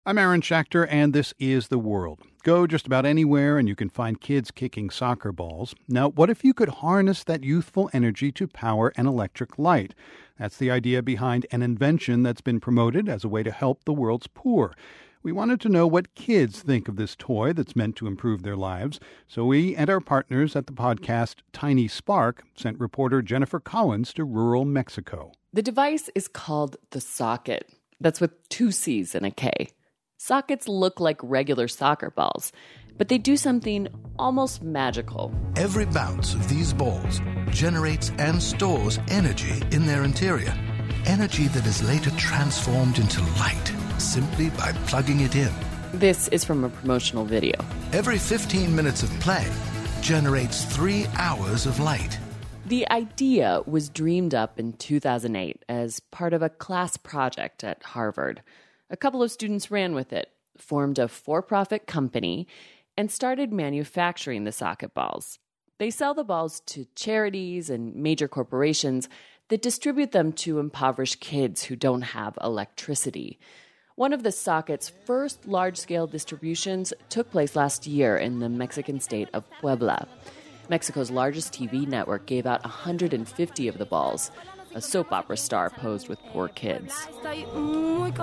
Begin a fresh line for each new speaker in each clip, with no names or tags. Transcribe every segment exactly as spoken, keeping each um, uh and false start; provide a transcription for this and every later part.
I'm Aaron Schachter, and this is The World. Go just about anywhere and you can find kids kicking soccer balls. Now, what if you could harness that youthful energy to power an electric light? That's the idea behind an invention that's been promoted as a way to help the world's poor. We wanted to know what kids think of this toy that's meant to improve their lives. So we and our partners at the podcast Tiny Spark sent reporter Jennifer Collins to rural Mexico.
The device is called the socket. That's with two C's and a K. Sockets look like regular soccer balls, but they do something almost magical.
Every bounce of these balls generates and stores energy in their interior. Energy that is later transformed into light simply by plugging it in.
This is from a promotional video.
Every fifteen minutes of play generates three hours of light.
The idea was dreamed up in two thousand eight as part of a class project at Harvard. A couple of students ran with it, formed a for-profit company, and started manufacturing the socket balls. They sell the balls to charities and major corporations that distribute them to impoverished kids who don't have electricity. One of the socket's first large-scale distributions took place last year in the Mexican state of Puebla. Mexico's largest T V network gave out one hundred fifty of the balls. A soap opera star posed with poor kids.
I'm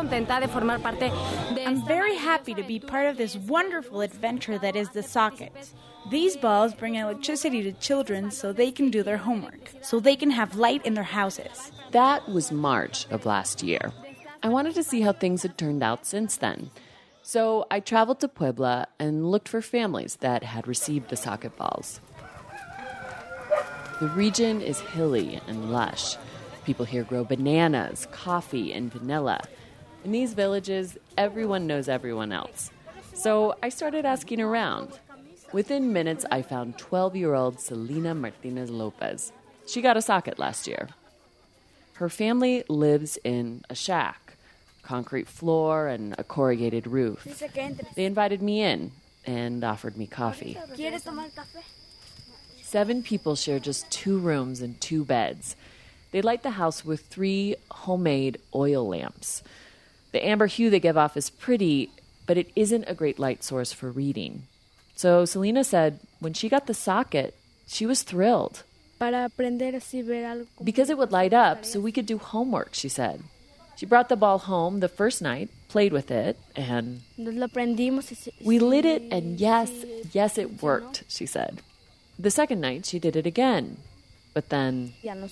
very happy to be part of this wonderful adventure that is the socket. These balls bring electricity to children so they can do their homework, so they can have light in their houses.
That was March of last year. I wanted to see how things had turned out since then. So I traveled to Puebla and looked for families that had received the socket balls. The region is hilly and lush. People here grow bananas, coffee, and vanilla. In these villages, everyone knows everyone else. So I started asking around. Within minutes, I found twelve-year-old Selena Martinez Lopez. She got a socket last year. Her family lives in a shack, concrete floor and a corrugated roof. They invited me in and offered me coffee. Seven people share just two rooms and two beds. They light the house with three homemade oil lamps. The amber hue they give off is pretty, but it isn't a great light source for reading. So Selena said when she got the socket, she was thrilled. Because it would light up so we could do homework, she said. She brought the ball home the first night, played with it, and we lit it, and yes, yes, it worked, she said. The second night, she did it again, but then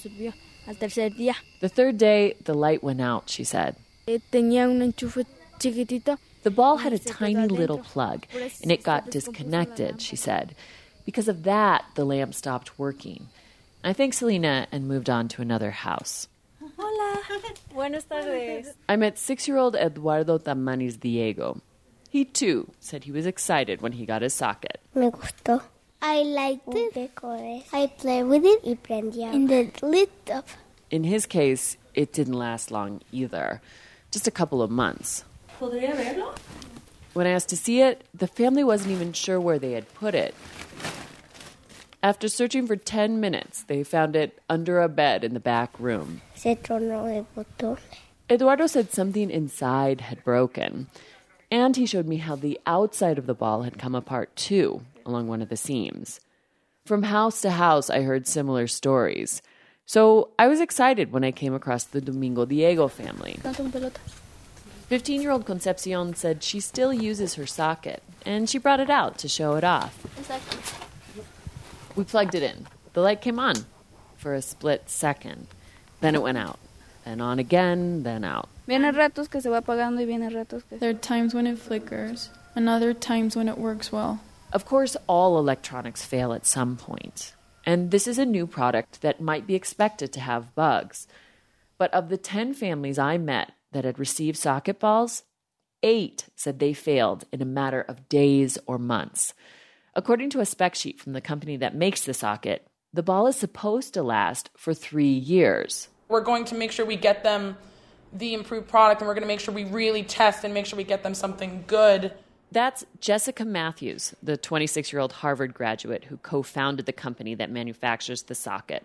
the third day, the light went out, she said. The ball had a tiny little plug, and it got disconnected, she said. Because of that, the lamp stopped working. I thanked Selena and moved on to another house.
Hola. Buenas tardes.
I met six-year-old Eduardo Tamanis Diego. He, too, said he was excited when he got his socket.
Me gustó. I liked it. I played with it and it lit up.
In his case, it didn't last long either. Just a couple of months. When I asked to see it, the family wasn't even sure where they had put it. After searching for ten minutes, they found it under a bed in the back room. Eduardo said something inside had broken. And he showed me how the outside of the ball had come apart too, along one of the seams. From house to house, I heard similar stories. So I was excited when I came across the Domingo Diego family. fifteen-year-old Concepcion said she still uses her socket, and she brought it out to show it off. We plugged it in. The light came on for a split second. Then it went out. Then on again, then out.
There are times when it flickers, and other times when it works well.
Of course, all electronics fail at some point. And this is a new product that might be expected to have bugs. But of the ten families I met that had received socket balls, eight said they failed in a matter of days or months. According to a spec sheet from the company that makes the socket, the ball is supposed to last for three years.
We're going to make sure we get them the improved product, and we're going to make sure we really test and make sure we get them something good.
That's Jessica Matthews, the twenty-six-year-old Harvard graduate who co-founded the company that manufactures the socket.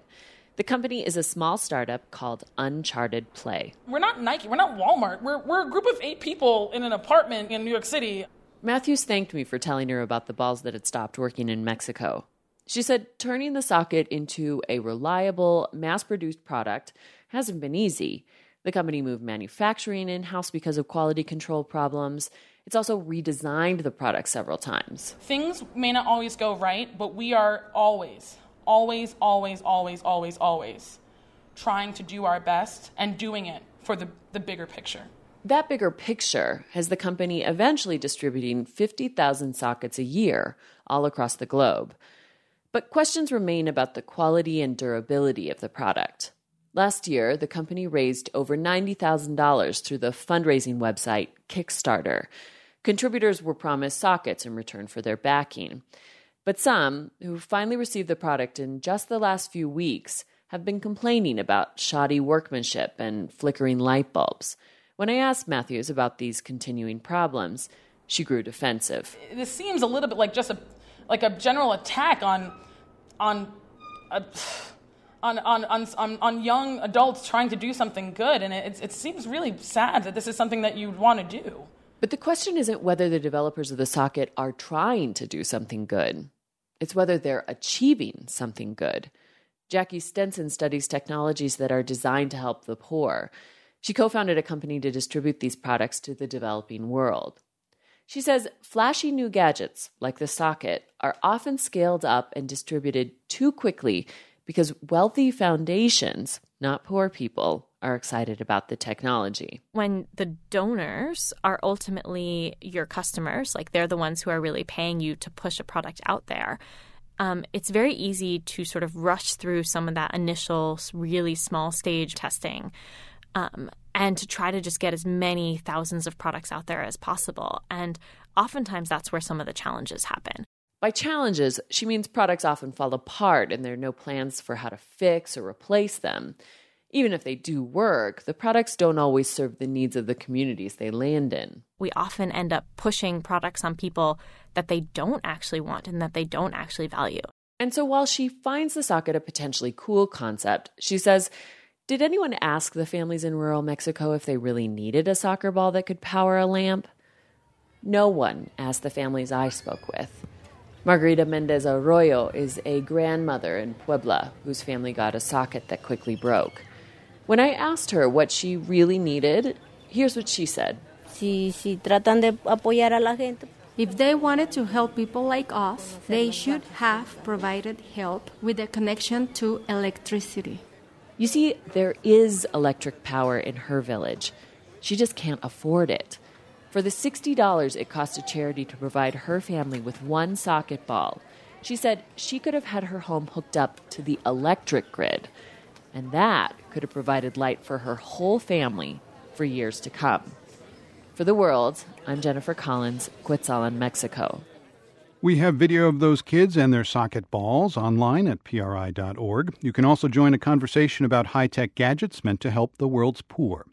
The company is a small startup called Uncharted Play.
We're not Nike. We're not Walmart. We're, we're a group of eight people in an apartment in New York City.
Matthews thanked me for telling her about the balls that had stopped working in Mexico. She said turning the socket into a reliable, mass-produced product hasn't been easy. The company moved manufacturing in-house because of quality control problems. It's also redesigned the product several times.
Things may not always go right, but we are always, always, always, always, always, always trying to do our best and doing it for the, the bigger picture.
That bigger picture has the company eventually distributing fifty thousand sockets a year all across the globe. But questions remain about the quality and durability of the product. Last year, the company raised over ninety thousand dollars through the fundraising website Kickstarter. Contributors were promised sockets in return for their backing. But some, who finally received the product in just the last few weeks, have been complaining about shoddy workmanship and flickering light bulbs. When I asked Matthews about these continuing problems, she grew defensive.
This seems a little bit like just a like a general attack on on a, on, on on on young adults trying to do something good, and it it seems really sad that this is something that you'd want to do.
But the question isn't whether the developers of the socket are trying to do something good. It's whether they're achieving something good. Jackie Stenson studies technologies that are designed to help the poor. She co-founded a company to distribute these products to the developing world. She says flashy new gadgets, like the socket, are often scaled up and distributed too quickly because wealthy foundations, not poor people, are excited about the technology.
When the donors are ultimately your customers, like they're the ones who are really paying you to push a product out there, um, it's very easy to sort of rush through some of that initial really small stage testing. Um, and to try to just get as many thousands of products out there as possible. And oftentimes that's where some of the challenges happen.
By challenges, she means products often fall apart and there are no plans for how to fix or replace them. Even if they do work, the products don't always serve the needs of the communities they land in.
We often end up pushing products on people that they don't actually want and that they don't actually value.
And so while she finds the socket a potentially cool concept, she says, did anyone ask the families in rural Mexico if they really needed a soccer ball that could power a lamp? No one asked the families I spoke with. Margarita Mendez Arroyo is a grandmother in Puebla whose family got a socket that quickly broke. When I asked her what she really needed, here's what she said.
Si, si tratan de apoyar a la gente.
If they wanted to help people like us, they should have provided help with a connection to electricity.
You see, there is electric power in her village. She just can't afford it. For the sixty dollars it cost a charity to provide her family with one socket ball, she said she could have had her home hooked up to the electric grid. And that could have provided light for her whole family for years to come. For The World, I'm Jennifer Collins, Quetzalan, Mexico.
We have video of those kids and their socket balls online at P R I dot org. You can also join a conversation about high-tech gadgets meant to help the world's poor.